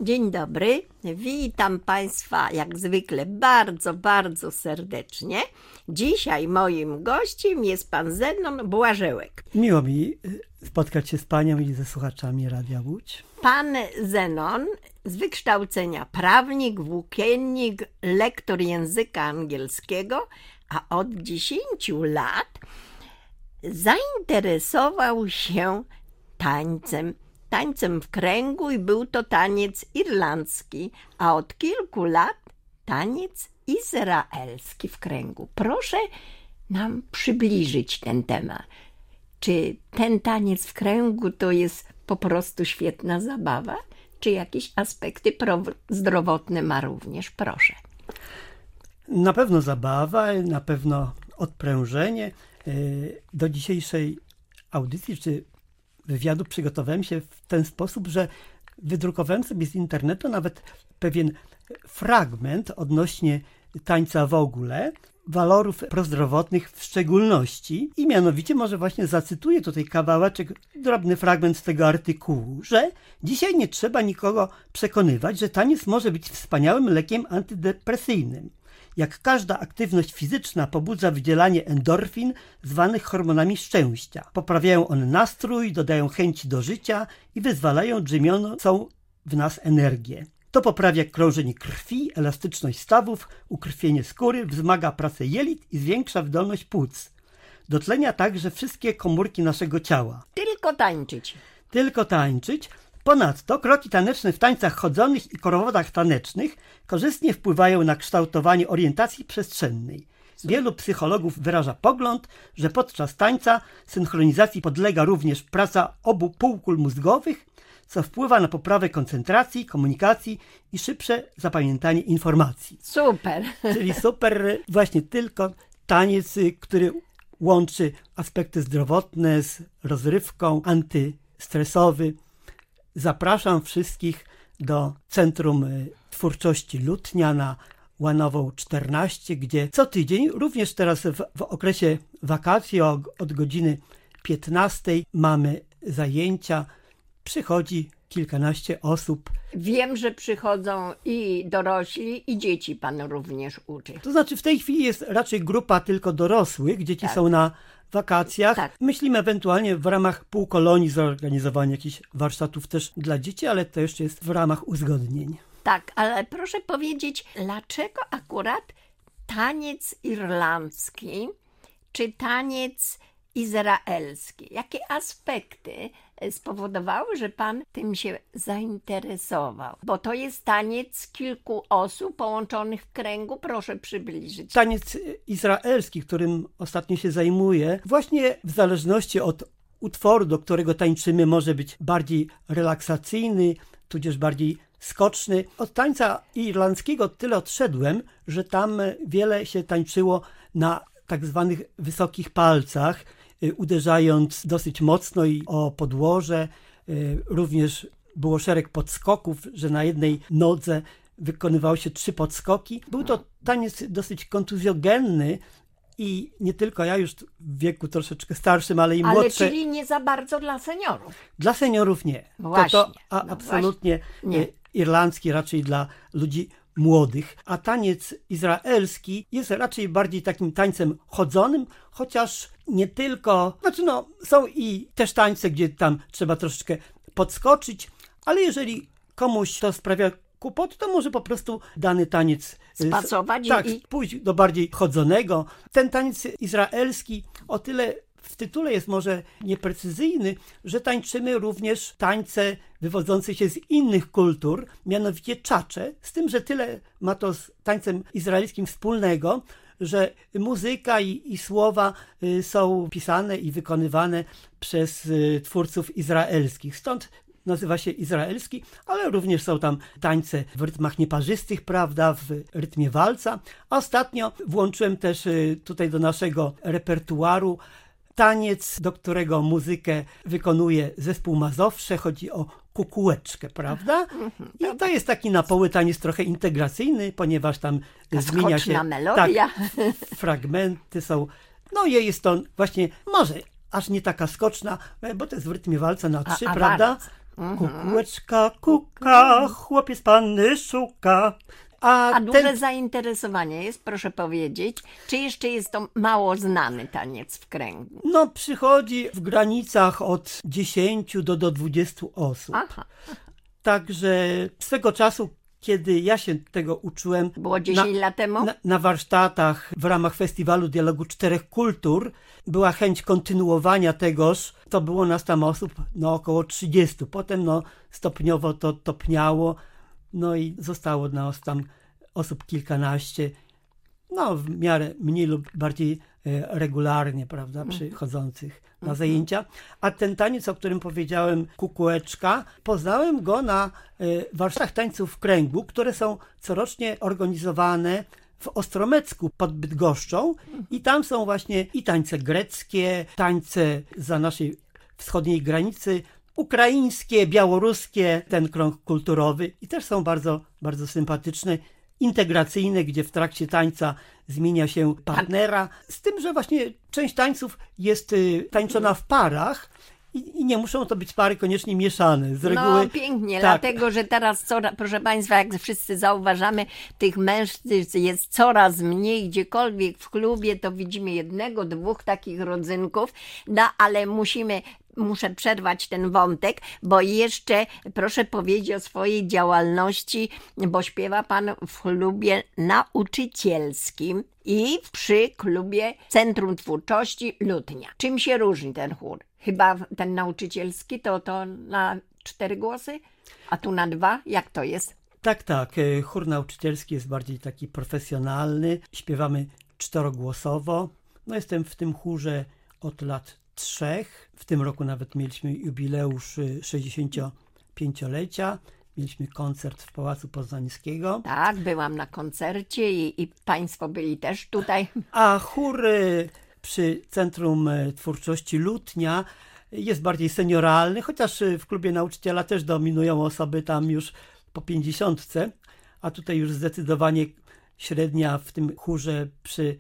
Dzień dobry, witam Państwa jak zwykle bardzo, bardzo serdecznie. Dzisiaj moim gościem jest pan Zenon Błażełek. Miło mi spotkać się z Panią i ze słuchaczami Radia Łódź. Pan Zenon z wykształcenia prawnik, włókiennik, lektor języka angielskiego, a od 10 lat zainteresował się tańcem w kręgu i był to taniec irlandzki, a od kilku lat taniec izraelski w kręgu. Proszę nam przybliżyć ten temat. Czy ten taniec w kręgu to jest po prostu świetna zabawa, czy jakieś aspekty zdrowotne ma również? Proszę. Na pewno zabawa, na pewno odprężenie. Do dzisiejszej audycji czy wywiadu przygotowałem się w ten sposób, że wydrukowałem sobie z internetu nawet pewien fragment odnośnie tańca w ogóle, walorów prozdrowotnych w szczególności i mianowicie może właśnie zacytuję tutaj kawałeczek, drobny fragment z tego artykułu, że dzisiaj nie trzeba nikogo przekonywać, że taniec może być wspaniałym lekiem antydepresyjnym. Jak każda aktywność fizyczna pobudza wydzielanie endorfin zwanych hormonami szczęścia. Poprawiają one nastrój, dodają chęci do życia i wyzwalają drzemiącą w nas energię. To poprawia krążenie krwi, elastyczność stawów, ukrwienie skóry, wzmaga pracę jelit i zwiększa wydolność płuc. Dotlenia także wszystkie komórki naszego ciała. Tylko tańczyć. Ponadto kroki taneczne w tańcach chodzonych i korowodach tanecznych korzystnie wpływają na kształtowanie orientacji przestrzennej. Wielu psychologów wyraża pogląd, że podczas tańca synchronizacji podlega również praca obu półkul mózgowych, co wpływa na poprawę koncentracji, komunikacji i szybsze zapamiętanie informacji. Super. Czyli super, właśnie tylko taniec, który łączy aspekty zdrowotne z rozrywką, antystresowy. Zapraszam wszystkich do Centrum Twórczości Lutnia na Łanową 14, gdzie co tydzień, również teraz w okresie wakacji od godziny 15 mamy zajęcia. Przychodzi kilkanaście osób. Wiem, że przychodzą i dorośli, i dzieci pan również uczy. To znaczy w tej chwili jest raczej grupa tylko dorosłych, dzieci są na wakacjach. Tak. Myślimy ewentualnie w ramach półkolonii zorganizowania jakichś warsztatów też dla dzieci, ale to jeszcze jest w ramach uzgodnień. Tak, ale proszę powiedzieć, dlaczego akurat taniec irlandzki czy taniec izraelski? Jakie aspekty spowodowały, że pan tym się zainteresował? Bo to jest taniec kilku osób połączonych w kręgu. Proszę przybliżyć. Taniec izraelski, którym ostatnio się zajmuję, właśnie w zależności od utworu, do którego tańczymy, może być bardziej relaksacyjny, tudzież bardziej skoczny. Od tańca irlandzkiego tyle odszedłem, że tam wiele się tańczyło na tak zwanych wysokich palcach, uderzając dosyć mocno i o podłoże. Również było szereg podskoków, że na jednej nodze wykonywało się 3 podskoki. Był to taniec dosyć kontuzjogenny i nie tylko ja, już w wieku troszeczkę starszym, ale i młodsze. Ale czyli nie za bardzo dla seniorów. Dla seniorów nie. Właśnie. Absolutnie nie. Irlandzki raczej dla ludzi młodych, a taniec izraelski jest raczej bardziej takim tańcem chodzonym, chociaż nie tylko, są i też tańce, gdzie tam trzeba troszeczkę podskoczyć, ale jeżeli komuś to sprawia kłopot, to może po prostu dany taniec spasować pójść do bardziej chodzonego. Ten taniec izraelski o tyle w tytule jest może nieprecyzyjny, że tańczymy również tańce wywodzące się z innych kultur, mianowicie czacze, z tym, że tyle ma to z tańcem izraelskim wspólnego, że muzyka i słowa są pisane i wykonywane przez twórców izraelskich. Stąd nazywa się izraelski, ale również są tam tańce w rytmach nieparzystych, prawda, w rytmie walca. A ostatnio włączyłem też tutaj do naszego repertuaru taniec, do którego muzykę wykonuje zespół Mazowsze. Chodzi o kukułeczkę, prawda? I to jest taki na poły taniec trochę integracyjny, ponieważ tam zmienia się melodia. Fragmenty są. No i jest to właśnie może aż nie taka skoczna, bo to jest w rytmie walca na 3, prawda? Kukułeczka kuka, chłopiec panny szuka. A duże zainteresowanie jest, proszę powiedzieć, czy jeszcze jest to mało znany taniec w kręgu? No, przychodzi w granicach od 10 do 20 osób. Aha. Także swego czasu, kiedy ja się tego uczyłem... Było 10 lat temu? Na warsztatach w ramach Festiwalu Dialogu Czterech Kultur była chęć kontynuowania tegoż. To było nas tam osób około 30. Potem stopniowo to topniało. No i zostało nas tam osób kilkanaście. W miarę mniej lub bardziej regularnie, prawda, przychodzących na zajęcia. A ten taniec, o którym powiedziałem, kukułeczka, poznałem go na warsztatach tańców w kręgu, które są corocznie organizowane w Ostromecku pod Bydgoszczą i tam są właśnie i tańce greckie, tańce za naszej wschodniej granicy, ukraińskie, białoruskie, ten krąg kulturowy i też są bardzo, bardzo sympatyczne, integracyjne, gdzie w trakcie tańca zmienia się partnera, z tym, że właśnie część tańców jest tańczona w parach i nie muszą to być pary koniecznie mieszane. Z reguły, pięknie, tak. Dlatego, że teraz, proszę Państwa, jak wszyscy zauważamy, tych mężczyzn jest coraz mniej, gdziekolwiek w klubie, to widzimy 1, 2 takich rodzynków, ale muszę przerwać ten wątek, bo jeszcze proszę powiedzieć o swojej działalności, bo śpiewa Pan w klubie nauczycielskim i przy klubie Centrum Twórczości Lutnia. Czym się różni ten chór? Chyba ten nauczycielski to na 4 głosy, a tu na 2? Jak to jest? Tak. Chór nauczycielski jest bardziej taki profesjonalny. Śpiewamy 4-głosowo. Jestem w tym chórze od lat 3. W tym roku nawet mieliśmy jubileusz 65-lecia. Mieliśmy koncert w Pałacu Poznańskiego. Tak, byłam na koncercie i Państwo byli też tutaj. A chór przy Centrum Twórczości Lutnia jest bardziej senioralny, chociaż w klubie nauczyciela też dominują osoby tam już po 50, a tutaj już zdecydowanie średnia w tym chórze przy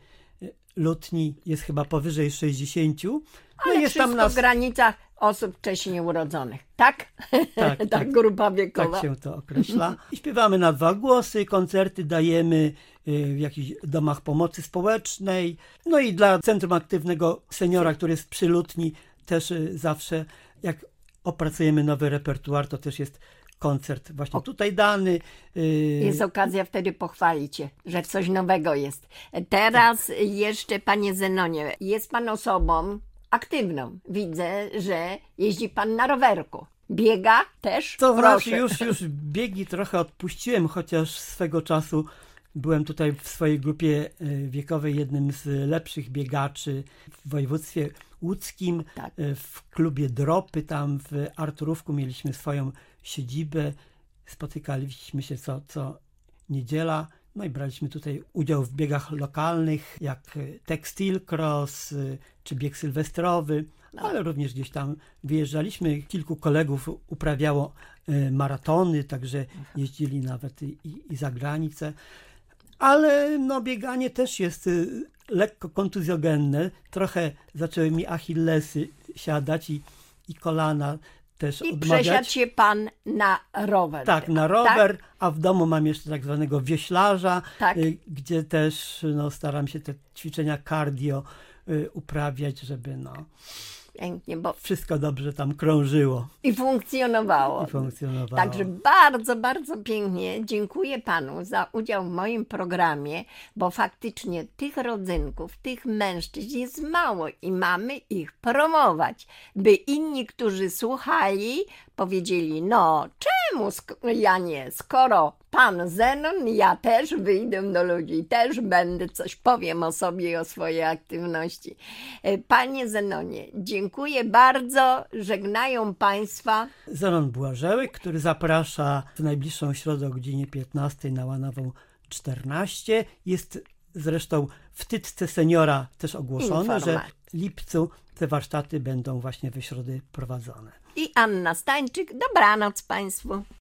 Lutni jest chyba powyżej 60. Ale jest wszystko tam nas... w granicach osób wcześniej urodzonych, tak? Tak, grupa wiekowa. Tak się to określa. I śpiewamy na 2 głosy, koncerty dajemy w jakichś domach pomocy społecznej. I dla Centrum Aktywnego Seniora, który jest przy Lutni, też zawsze jak opracujemy nowy repertuar, to też jest koncert właśnie tutaj dany. Jest okazja wtedy pochwalić się, że coś nowego jest. Teraz jeszcze, Panie Zenonie, jest Pan osobą aktywną. Widzę, że jeździ Pan na rowerku. Biega też? To Proszę. znaczy już biegi trochę odpuściłem, chociaż swego czasu byłem tutaj w swojej grupie wiekowej jednym z lepszych biegaczy w województwie łódzkim. Tak. W klubie Dropy, tam w Arturówku mieliśmy swoją siedzibę. Spotykaliśmy się co niedziela. I braliśmy tutaj udział w biegach lokalnych, jak Textile Cross czy bieg sylwestrowy, ale również gdzieś tam wyjeżdżaliśmy. Kilku kolegów uprawiało maratony, także jeździli nawet i za granicę. Ale bieganie też jest lekko kontuzjogenne. Trochę zaczęły mi achillesy siadać i kolana też odmawiać. I przesiadł się Pan na rower. Tak, na rower, a w domu mam jeszcze tak zwanego wioślarza, gdzie też staram się te ćwiczenia cardio uprawiać, żeby Pięknie, bo wszystko dobrze tam krążyło. I funkcjonowało. Także bardzo, bardzo pięknie dziękuję Panu za udział w moim programie, bo faktycznie tych rodzynków, tych mężczyzn jest mało i mamy ich promować, by inni, którzy słuchali, powiedzieli, czemu ja nie, skoro Pan Zenon, ja też wyjdę do ludzi, też będę coś powiem o sobie i o swojej aktywności. Panie Zenonie, dziękuję bardzo, żegnają Państwa. Zenon Błażełek, który zaprasza w najbliższą środę o godzinie 15 na Łanową 14. Jest zresztą w Tytce Seniora też ogłoszone, że w lipcu te warsztaty będą właśnie we środę prowadzone. I Anna Stańczyk, dobranoc Państwu.